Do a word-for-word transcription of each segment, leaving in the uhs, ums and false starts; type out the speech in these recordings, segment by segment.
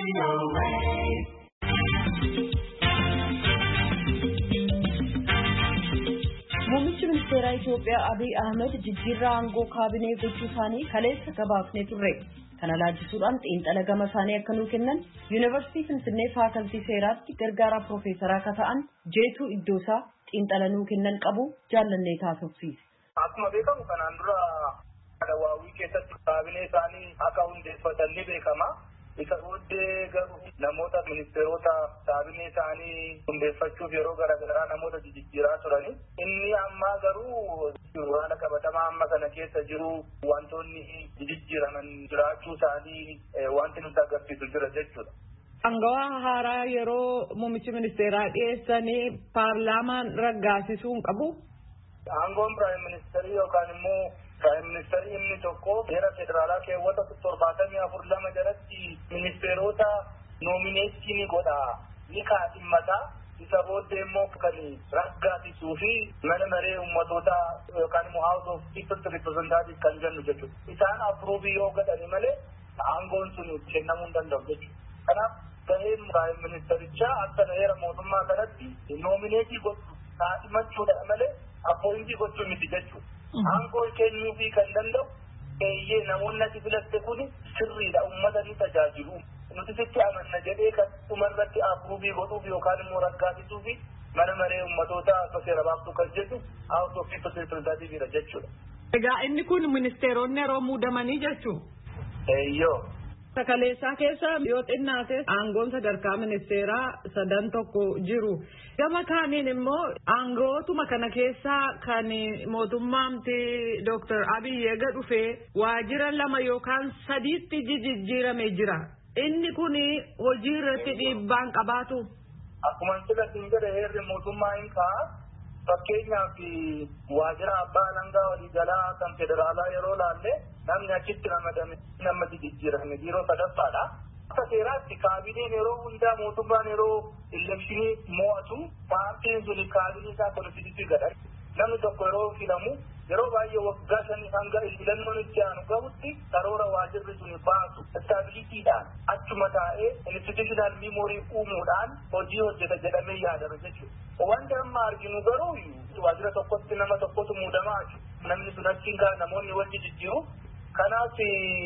Muummichi ministeeraa Itoophiyaa Abiy Ahmed jijjiirraa aangoo kaabinee gochuu isaanii kaleessa gabaafnee turre. Kana laajisuudhaan xiinxala gama isaanii akka nuu kennan Yuunivarsiitii Finfinnee Faakaltii Seeraatti gargaaraa Piroofeesaraa akka ta'an Jeetuu Iddoosaa xiinxala nuu kennan qabu jaallannee taasifsiise. Akkuma beekamu kanaan dura Adawaawii keessatti kaabinee isaanii akka hundeeffatan ni beekama. Isa booddee garuu namoota ministeerota kaabinee isaanii hundeeffachuuf yeroo garaagaraa namoota jijjiiraa turani. Inni ammaa garuu waan qabatamaa amma kana keessa jiru wantoonni jijjiiraman jiraachuu isaanii wanti nuti agarsiisu jira jechuudha. Aangawaa haaraa yeroo muummichi ministeeraa dhiyeessanii paarlaamaan raggaasisuu hin qabu. Aangoon piraayim ministeerii yookaan immoo piraayim ministeerii inni tokko seera federaalaa keewwata torbaatamii afur lama jalatti ministeerota noomineetii ni godha ni kaadhimmata. Isa booddee immoo kan raggaasisuu fi mana maree ummatoota yookaan immoo House of People's Representatives kan jennu jechuudha. Isaan approovii yoo godhani malee aangoon sun kennamuu hin danda'u jechuudha. Kanaaf gaheen piraayim ministeerichaa akka heera mootummaa kanatti noomineetii gochuu kaadhimachuudha malee appointii gochuu miti jechuudha. Aangoo kennuu fi kan danda'u eeyyee namoonni ati filatte kun sirriidha uummata ni tajaajilu. Nuti sitti amanna jedhee kan dhumarratti approovii godhuuf yookaan immoo raggaasisuu fi mana maree ummatoota seera baaftuu kan jedhu House of People's Representatives jechuudha. Egaa inni kun ministeeronni yeroo muudamanii jechuu? Eeyyoo. Sakaleessaa keessa yoo xinnaate aangoon sadarkaa ministeeraa sadan tokko jiru. Gama kaaniin immoo aangootuma kana keessaa kan mootummaamti Dooktar Abiy eega dhufee waajjira lama yookaan sadiitti jijjiirame jira. Inni kun hojii irratti dhiibbaan qabaatu. Akkuma sila siin jedhe heerri mootummaa hin ka'a. Fakkeenyaaf waajjira abbaa alangaa waliigalaa kan federaalaa yeroo laalle namni achitti ramadame nama jijjiirame yeroo sadaffaadha. Akka seeraatti kaabineen yeroo hundaa mootummaan yeroo elekshinii mo'atu paartiin suni kaabinee isaa konstituusii godha. Namni tokko yeroo filamu yeroo baay'ee waggaa shanii hanga filannoon itti aanu gahutti karoora waajjirri suni baasu istaabilitiidhaan achuma taa'ee institutional memory uumuudhaan hojii hojjeta jedhamee yaadama jechuudha. Wanti amma arginu garuu waajjira tokkotti nama tokkotu muudamaa jiru. Namni sun achiin gaa namoonni wal jijjiiru. Kanaaf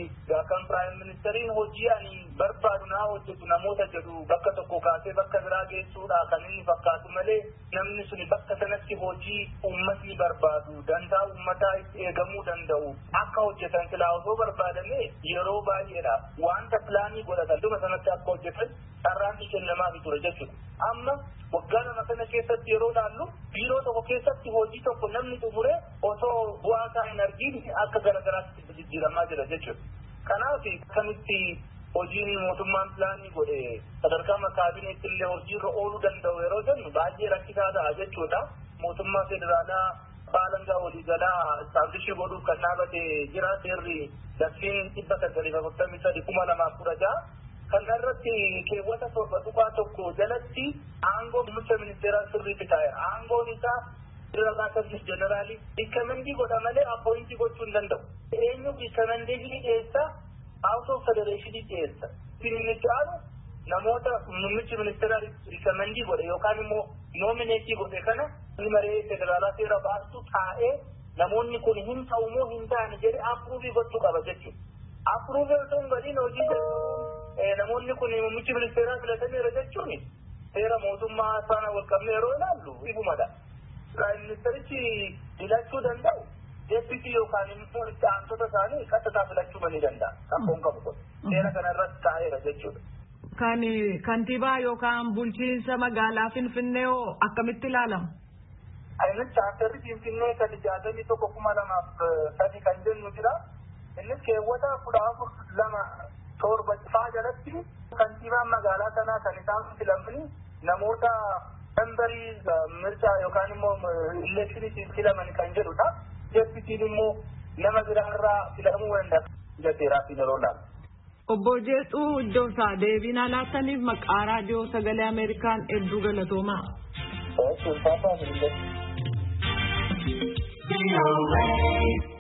kan piraayim ministeeriin hojii ani barbaadu naa hojjetu namoota jedhu bakka tokko kaasee bakka biraa geessuudha kan inni fakkaatu malee namni suni bakka sanatti hojii uummatni barbaadu danda'a uummataa itti eegamuu danda'u akka hojjetan silaa osoo barbaadame yeroo baay'eedha wanta pilaanii godhatan dhuma sanatti akka hojjetan carraan kennamaafii ture jechuudha. Amma waggaa lama kana keessatti yeroo laallu biiroo tokko keessatti hojii tokko namni xumure osoo bu'aa isaa hin argin akka garagaraatti jijjiiramaa jira jechuudha. Kanaaf akkamitti hojiin mootummaan pilaanii godhe sadarkaa kaabineetti illee hojiirra ooluu danda'u yeroo jennu baay'ee rakkisaa ta'a jechuudha. Mootummaa federaalaa baalangaa waliigalaa istaabilishii godhuuf kan dhaabate jira seerri labsiin dhibba sagalii fi afurtamii sadi kuma lamaaf kudha ja'a. Kan irratti keewwata torba tuqaa tokko jalatti aangoo muummicha ministeeraa sirriitti taa'e aangoon isaa Dirqama Jeneraalii rikkamendii godha malee appointii gochuu hin danda'u. Eenyu rikkamendii dhiyeessa House of Federation dhiyeessa. Inni caalu namoota muummichi ministeeraa rikkamendii godhe yookaan immoo noomineetii godhe kana inni maree federaalaa seera baastu taa'ee namoonni kun hin ta'u moo hin taane jedhee approovii gochuu qaba jechuudha. Approovii osoo hin godhin hojii namoonni kun muummichi ministeeraa filataniiru jechuun seera mootummaa sana wal qabne yeroo ilaallu ifumadha. Piraayim ministerichi filachuu danda'u deputii yookaan immoo itti aansota isaanii qaxxataa filachuu ni danda'a. Rakkoon qabu kun seera kana irratti taa'eera jechuudha. Kan kantiibaa yookaan bulchiinsa magaalaa Finfinnee akkamitti ilaalamu? Innis chaartarri Finfinnee kan jaatamii tokko kuma lamaaf sadi kan jennu jira. Innis keewwata kudha afur lama torba faa jalatti kantiibaan magaalaa kanaa kan isaan filamni namoota membarii mirchaa yookaan immoo elekshinii filaman kan jedhudha. Deputiin immoo nama biraarraa filamuu danda'a jedheeraa fi yeroo laalu. Obbo Jeexuu Iddoosaa deebinaa laattaniif maqaa raadiyoo sagalee Ameerikaan hedduu galatoomaa. Suuraa isaa